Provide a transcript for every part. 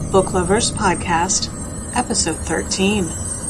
Book Lovers Podcast, Episode 13.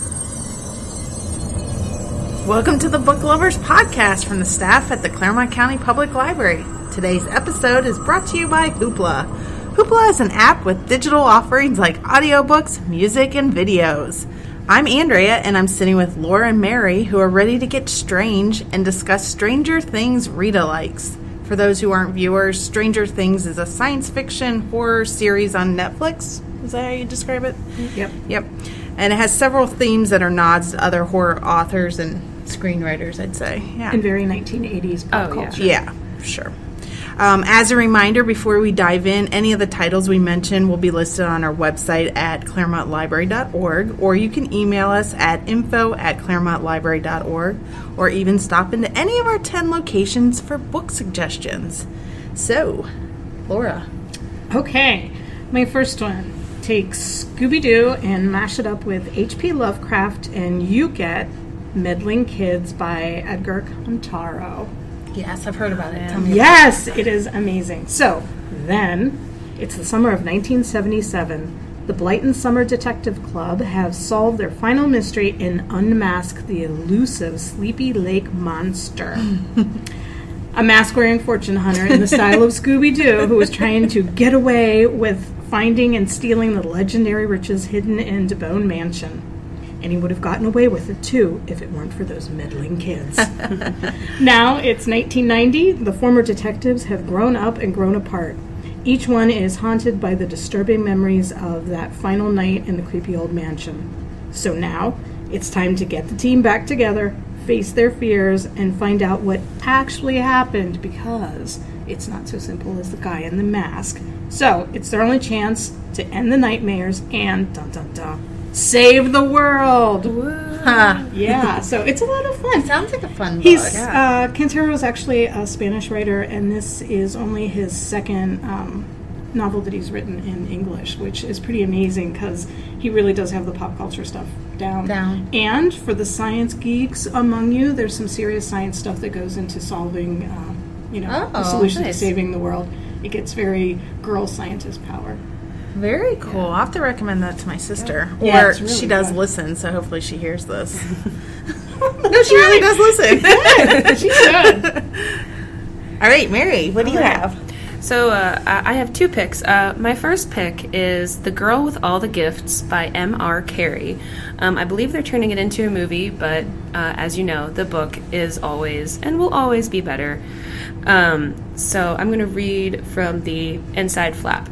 Welcome to the Book Lovers Podcast from the staff at the Claremont County Public Library. Today's episode is brought to you by Hoopla. Hoopla is an app with digital offerings like audiobooks, music, and videos. I'm Andrea, and I'm sitting with Laura and Mary, who are ready to get strange and discuss Stranger Things read-alikes. For those who aren't viewers, Stranger Things is a science fiction horror series on Netflix. Is that how you describe it? Yep. And it has several themes that are nods to other horror authors and screenwriters, I'd say. Yeah. And very 1980s pop culture. Yeah, sure. As a reminder, before we dive in, any of the titles we mentioned will be listed on our website at claremontlibrary.org, or you can email us at info@claremontlibrary.org, or even stop into any of our 10 locations for book suggestions. So, Laura. Okay, my first one. Take Scooby-Doo and mash it up with H.P. Lovecraft, and you get Meddling Kids by Edgar Contaro. Yes, I've heard about it. Tell me Yes, it is amazing. So, then, it's the summer of 1977. The Blyton Summer Detective Club have solved their final mystery and unmasked the elusive Sleepy Lake Monster. A mask-wearing fortune hunter in the style of Scooby-Doo who was trying to get away with finding and stealing the legendary riches hidden in DeBone Mansion. And he would have gotten away with it, too, if it weren't for those meddling kids. Now, it's 1990. The former detectives have grown up and grown apart. Each one is haunted by the disturbing memories of that final night in the creepy old mansion. So now, it's time to get the team back together, face their fears, and find out what actually happened, because it's not so simple as the guy in the mask. So, it's their only chance to end the nightmares and, dun-dun-dun, save the world. Huh. Yeah, so it's a lot of fun. Sounds like a fun book. Contaro is actually a Spanish writer, and this is only his second novel that he's written in English, which is pretty amazing because he really does have the pop culture stuff down. And for the science geeks among you, there's some serious science stuff that goes into solving, the solution to saving the world. It gets very girl scientist power. Very cool. I'll have to recommend that to my sister. Yeah, or it's really she does fun. listen, so hopefully she hears this. No, she really does listen. She should. All right, Mary, what do you have? So I have two picks. My first pick is The Girl with All the Gifts by M.R. Carey. I believe they're turning it into a movie, but as you know, the book is always and will always be better. So I'm going to read from the inside flap.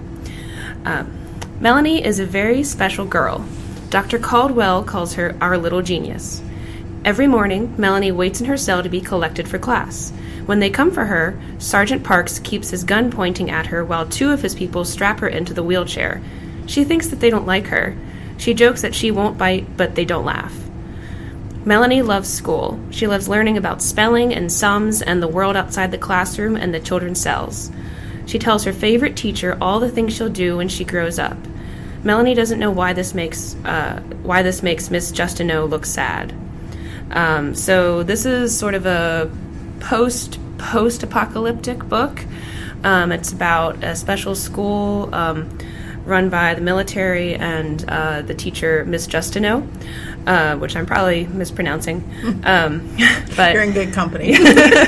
Melanie is a very special girl. Dr. Caldwell calls her our little genius. Every morning, Melanie waits in her cell to be collected for class. When they come for her, Sergeant Parks keeps his gun pointing at her while two of his people strap her into the wheelchair. She thinks that they don't like her. She jokes that she won't bite, but they don't laugh. Melanie loves school. She loves learning about spelling and sums and the world outside the classroom and the children's cells. She tells her favorite teacher all the things she'll do when she grows up. Melanie doesn't know why this makes Miss Justineau look sad. So this is sort of a post-apocalyptic book. It's about a special school run by the military and the teacher, Miss Justineau, which I'm probably mispronouncing. But You're in good company.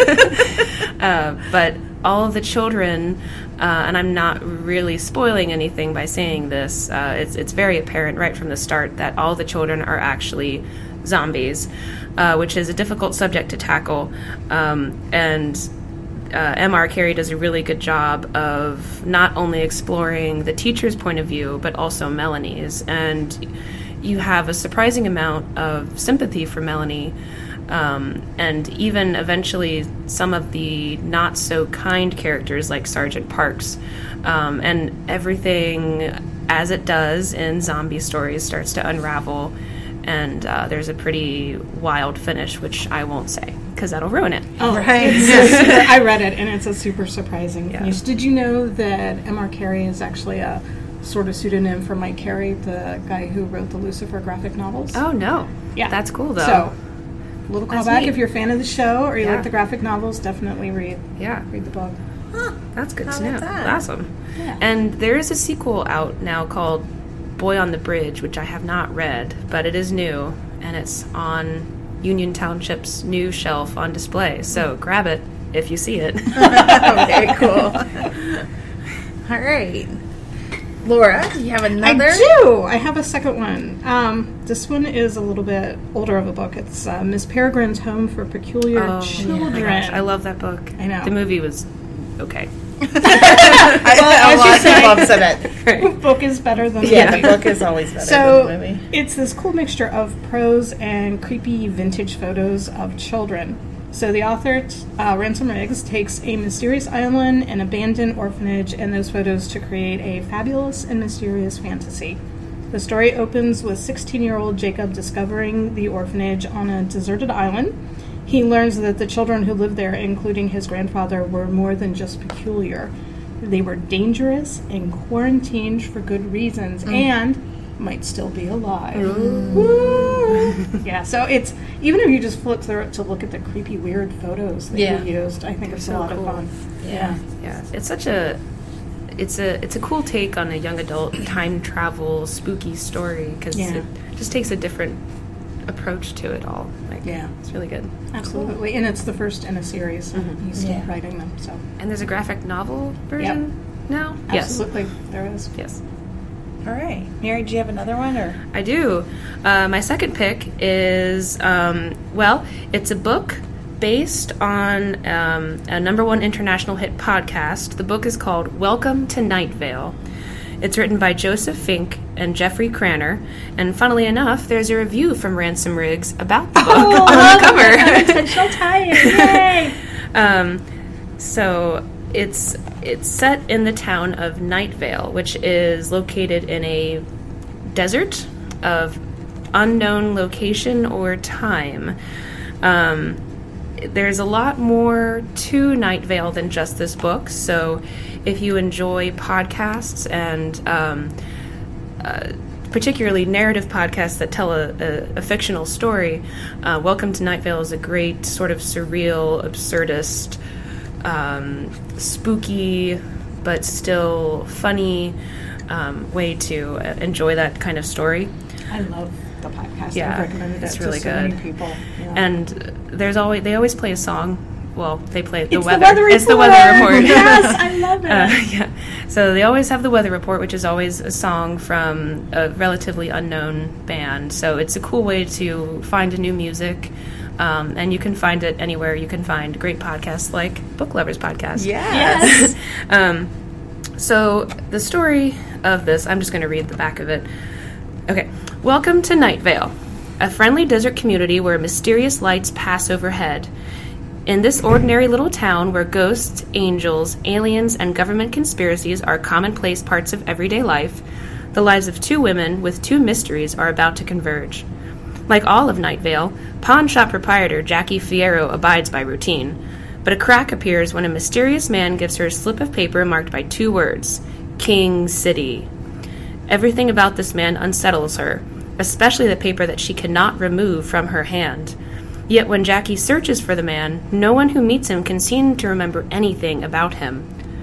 but all of the children, and I'm not really spoiling anything by saying this, it's very apparent right from the start that all the children are actually zombies, which is a difficult subject to tackle. And M.R. Carey does a really good job of not only exploring the teacher's point of view, but also Melanie's. And you have a surprising amount of sympathy for Melanie, and even eventually some of the not-so-kind characters like Sergeant Parks. And everything, as it does in zombie stories, starts to unravel. And there's a pretty wild finish, which I won't say, because that'll ruin it. Oh, right. I read it, and it's a super surprising news. Did you know that M.R. Carey is actually a sort of pseudonym for Mike Carey, the guy who wrote the Lucifer graphic novels? Oh, no. Yeah. That's cool, though. So, a little That's callback. neat. If you're a fan of the show or you Yeah. like the graphic novels, definitely read the book. That's good How to know. about that? Awesome. Yeah. And there is a sequel out now called Boy on the Bridge, which I have not read, but it is new, and it's on Union Township's new shelf on display. So grab it if you see it. Very cool. All right. Laura, do you have another? I do. I have a second one. This one is a little bit older of a book. It's Miss Peregrine's Home for Peculiar Children. Oh my gosh, I love that book. I know. The movie was okay. A lot of people have said it. The book is better than Yeah, the book is always better So than the movie. it's this cool mixture of prose and creepy vintage photos of children. So the author, Ransom Riggs, takes a mysterious island, an abandoned orphanage, and those photos to create a fabulous and mysterious fantasy. The story opens with 16-year-old Jacob discovering the orphanage on a deserted island. He learns that the children who lived there, including his grandfather, were more than just peculiar. They were dangerous and quarantined for good reasons, and might still be alive. Yeah, so it's, even if you just flip through it to look at the creepy, weird photos that you used, I think it's so a lot cool. of fun. Yeah. Yeah, it's such a it's a cool take on a young adult time travel spooky story because it just takes a different approach to it all. Like, it's really good. Absolutely, and it's the first in a series. He's still writing them, so. And there's a graphic novel version now. Absolutely, there is. Yes. All right. Mary, do you have another one? Or I do. My second pick is, it's a book based on a #1 international hit podcast. The book is called Welcome to Night Vale. It's written by Joseph Fink and Jeffrey Cranor, and funnily enough, there's a review from Ransom Riggs about the book on the cover. Intentional tie-in, yay! So it's set in the town of Night Vale, which is located in a desert of unknown location or time. There's a lot more to Night Vale than just this book, so if you enjoy podcasts and particularly narrative podcasts that tell a fictional story, Welcome to Night Vale is a great sort of surreal, absurdist, spooky but still funny way to enjoy that kind of story. I love the podcast. Yeah, I've recommended it's it really to so good. many people. Yeah. And they always play a song. Well, they play the It's weather. The weather It's the report. weather report. Yes, I love it. Yeah. So they always have the weather report, which is always a song from a relatively unknown band. So it's a cool way to find a new music. And you can find it anywhere you can find great podcasts like Book Lovers Podcast. Yes. So the story of this, I'm just going to read the back of it. Okay. Welcome to Night Vale, a friendly desert community where mysterious lights pass overhead. In this ordinary little town where ghosts, angels, aliens, and government conspiracies are commonplace parts of everyday life, the lives of two women with two mysteries are about to converge. Like all of Night Vale, pawn shop proprietor Jackie Fierro abides by routine, but a crack appears when a mysterious man gives her a slip of paper marked by two words, King City. Everything about this man unsettles her, especially the paper that she cannot remove from her hand. Yet when Jackie searches for the man, no one who meets him can seem to remember anything about him.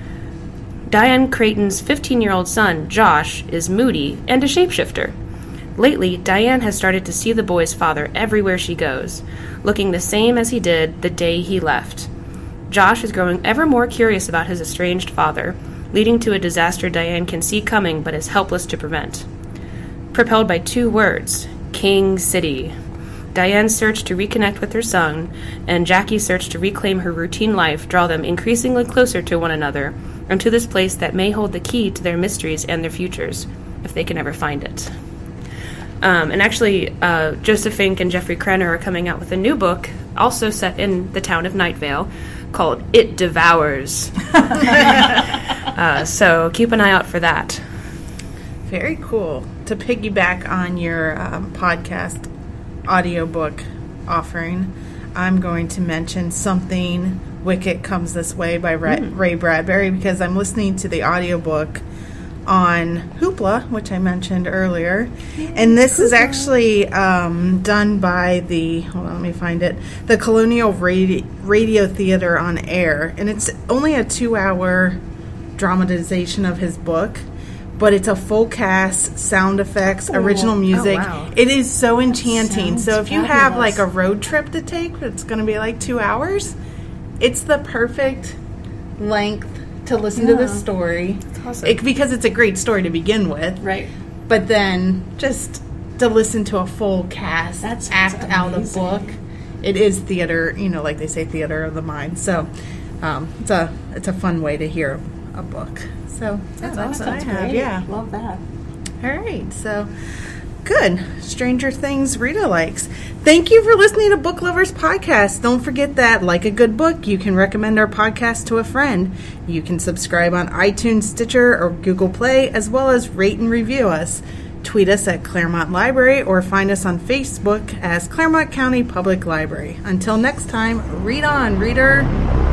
Diane Creighton's 15-year-old son, Josh, is moody and a shapeshifter. Lately, Diane has started to see the boy's father everywhere she goes, looking the same as he did the day he left. Josh is growing ever more curious about his estranged father, leading to a disaster Diane can see coming but is helpless to prevent. Propelled by two words, King City, Diane's search to reconnect with her son and Jackie's search to reclaim her routine life draw them increasingly closer to one another and to this place that may hold the key to their mysteries and their futures, if they can ever find it. And actually, Joseph Fink and Jeffrey Cranor are coming out with a new book, also set in the town of Night Vale, called It Devours. So keep an eye out for that. very cool. To piggyback on your podcast audiobook offering, I'm going to mention Something Wicked Comes This Way by Ray Bradbury, because I'm listening to the audiobook on Hoopla, which I mentioned earlier. And this is actually done by the, hold on, let me find it, the Colonial Radio Theater on Air. And it's only a 2-hour dramatization of his book, but it's a full cast, sound effects, original music. Oh, wow. It is so enchanting. Sounds So if you have fabulous. like a road trip to take, it's going to be like 2 hours, it's the perfect length to listen to this story. awesome. Because it's a great story to begin with. Right. But then just to listen to a full cast That sounds act out a amazing. book, it is theater, like they say, theater of the mind. So it's a fun way to hear a book. So that's awesome. what I have. Yeah. Love that. All right. So good. Stranger Things Rita likes. Thank you for listening to Book Lovers Podcast. Don't forget that, like a good book, you can recommend our podcast to a friend. You can subscribe on iTunes, Stitcher, or Google Play, as well as rate and review us. Tweet us at Claremont Library or find us on Facebook as Claremont County Public Library. Until next time, read on, reader.